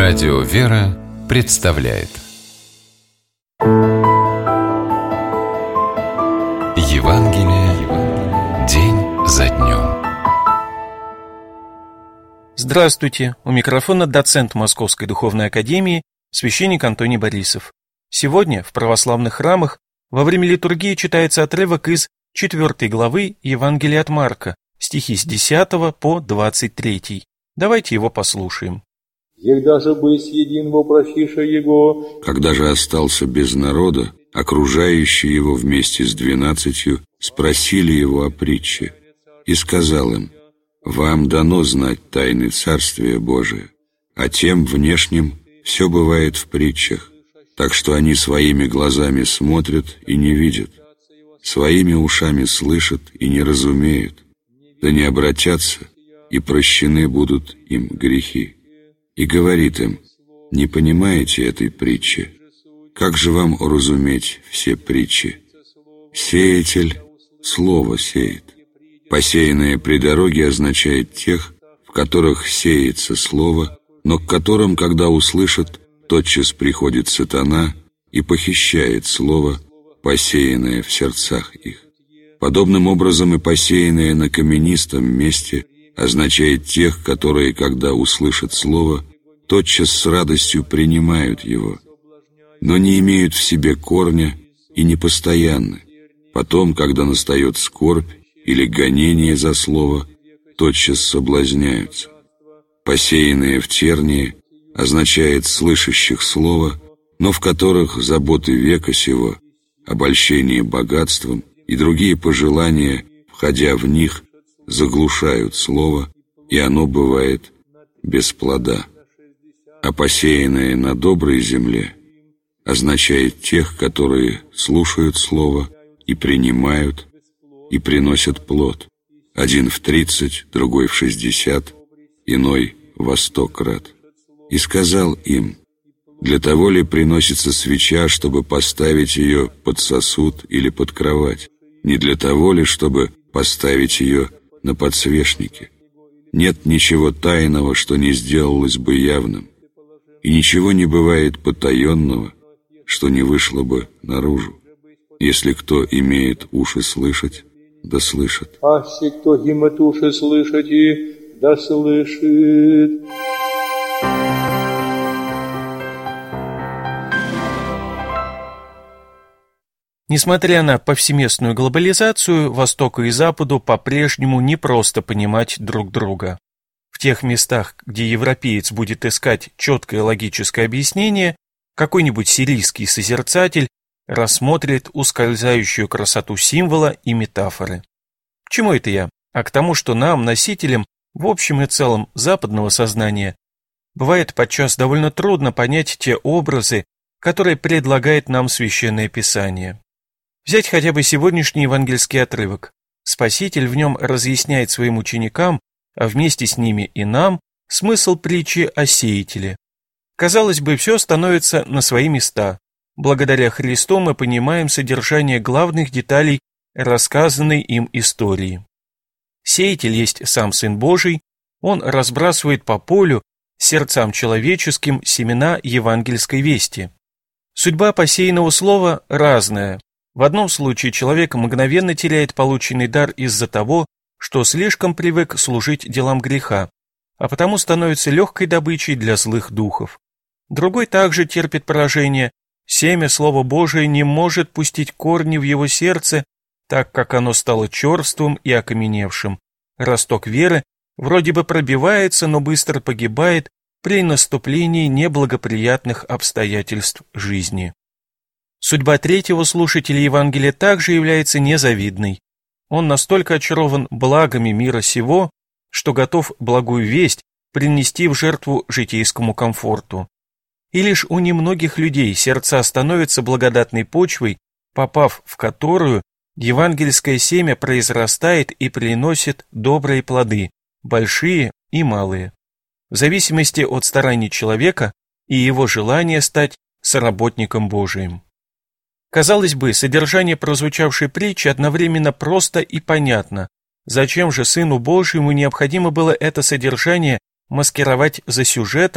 Радио «Вера» представляет Евангелие день за днем. Здравствуйте! У микрофона доцент Московской Духовной Академии, священник Антоний Борисов. Сегодня в православных храмах во время литургии читается отрывок из 4 главы Евангелия от Марка, стихи с 10 по 23. Давайте его послушаем. Когда же остался без народа, окружающие его вместе с 12 спросили его о притче, и сказал им: «Вам дано знать тайны Царствия Божия, а тем внешним все бывает в притчах, так что они своими глазами смотрят и не видят, своими ушами слышат и не разумеют, да не обратятся, и прощены будут им грехи». И говорит им: «Не понимаете этой притчи? Как же вам уразуметь все притчи? Сеятель слово сеет. Посеянное при дороге означает тех, в которых сеется слово, но к которым, когда услышат, тотчас приходит сатана и похищает слово, посеянное в сердцах их. Подобным образом и посеянное на каменистом месте означает тех, которые, когда услышат слово, тотчас с радостью принимают его, но не имеют в себе корня и не постоянны. Потом, когда настает скорбь или гонение за слово, тотчас соблазняются. Посеянное в тернии означает слышащих слово, но в которых заботы века сего, обольщение богатством и другие пожелания, входя в них, заглушают слово, и оно бывает без плода. А посеянное на доброй земле означает тех, которые слушают слово и принимают, и приносят плод. Один в 30, другой в 60, иной во 100 крат. И сказал им: «Для того ли приносится свеча, чтобы поставить ее под сосуд или под кровать? Не для того ли, чтобы поставить ее на подсвечнике? Нет ничего тайного, что не сделалось бы явным, и ничего не бывает потаенного, что не вышло бы наружу. Если кто имеет уши слышать, да слышит». Аще кто имеет уши слышать, и да слышит. Несмотря на повсеместную глобализацию, Востоку и Западу по-прежнему непросто понимать друг друга. В тех местах, где европеец будет искать четкое логическое объяснение, какой-нибудь сирийский созерцатель рассмотрит ускользающую красоту символа и метафоры. К чему это я? А к тому, что нам, носителям, в общем и целом западного сознания, бывает подчас довольно трудно понять те образы, которые предлагает нам Священное Писание. Взять хотя бы сегодняшний евангельский отрывок. Спаситель в нем разъясняет своим ученикам, а вместе с ними и нам, смысл притчи о сеятеле. Казалось бы, все становится на свои места. Благодаря Христу мы понимаем содержание главных деталей рассказанной им истории. Сеятель есть сам Сын Божий, он разбрасывает по полю сердцам человеческим семена евангельской вести. Судьба посеянного слова разная. В одном случае человек мгновенно теряет полученный дар из-за того, что слишком привык служить делам греха, а потому становится легкой добычей для злых духов. Другой также терпит поражение. Семя Слова Божие не может пустить корни в его сердце, так как оно стало черствым и окаменевшим. Росток веры вроде бы пробивается, но быстро погибает при наступлении неблагоприятных обстоятельств жизни. Судьба третьего слушателя Евангелия также является незавидной. Он настолько очарован благами мира сего, что готов благую весть принести в жертву житейскому комфорту. И лишь у немногих людей сердца становятся благодатной почвой, попав в которую евангельское семя произрастает и приносит добрые плоды, большие и малые, в зависимости от стараний человека и его желания стать соработником Божиим. Казалось бы, содержание прозвучавшей притчи одновременно просто и понятно. Зачем же Сыну Божьему необходимо было это содержание маскировать за сюжетом,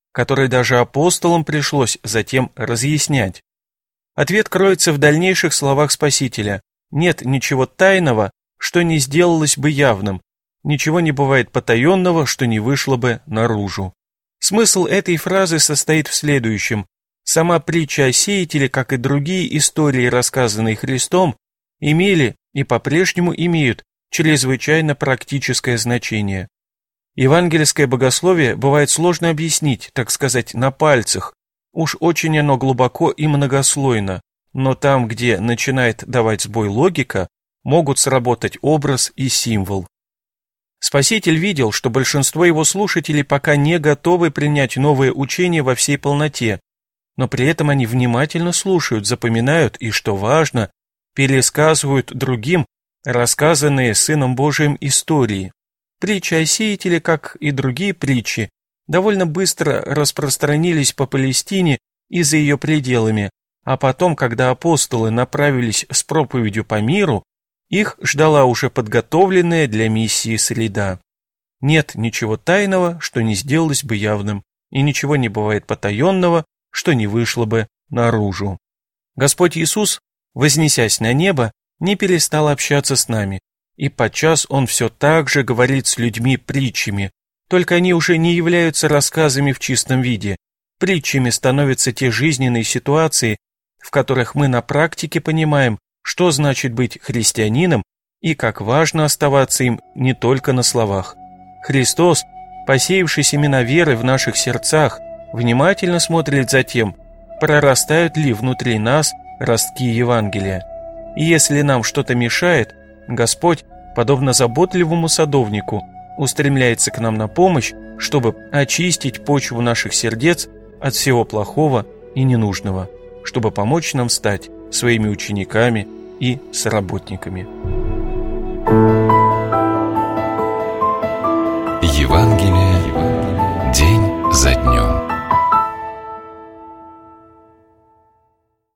который даже апостолам пришлось затем разъяснять. Ответ кроется в дальнейших словах Спасителя. Нет ничего тайного, что не сделалось бы явным, ничего не бывает потаенного, что не вышло бы наружу. Смысл этой фразы состоит в следующем. Сама притча о сеятеле, как и другие истории, рассказанные Христом, имели и по-прежнему имеют чрезвычайно практическое значение. Евангельское богословие бывает сложно объяснить, так сказать, на пальцах, уж очень оно глубоко и многослойно, но там, где начинает давать сбой логика, могут сработать образ и символ. Спаситель видел, что большинство его слушателей пока не готовы принять новое учение во всей полноте, но при этом они внимательно слушают, запоминают и, что важно, пересказывают другим рассказанные Сыном Божиим истории. Притча о сеятеле, как и другие притчи, довольно быстро распространились по Палестине и за ее пределами, а потом, когда апостолы направились с проповедью по миру, их ждала уже подготовленная для миссии среда. Нет ничего тайного, что не сделалось бы явным, и ничего не бывает потаенного, что не вышло бы наружу. Господь Иисус, вознесясь на небо, не перестал общаться с нами, и подчас Он все так же говорит с людьми притчами, только они уже не являются рассказами в чистом виде. Притчами становятся те жизненные ситуации, в которых мы на практике понимаем, что значит быть христианином и как важно оставаться им не только на словах. Христос, посеявший семена веры в наших сердцах, внимательно смотрит за тем, прорастают ли внутри нас ростки Евангелия. И если нам что-то мешает, Господь, подобно заботливому садовнику, устремляется к нам на помощь, чтобы очистить почву наших сердец от всего плохого и ненужного, чтобы помочь нам стать своими учениками и соработниками.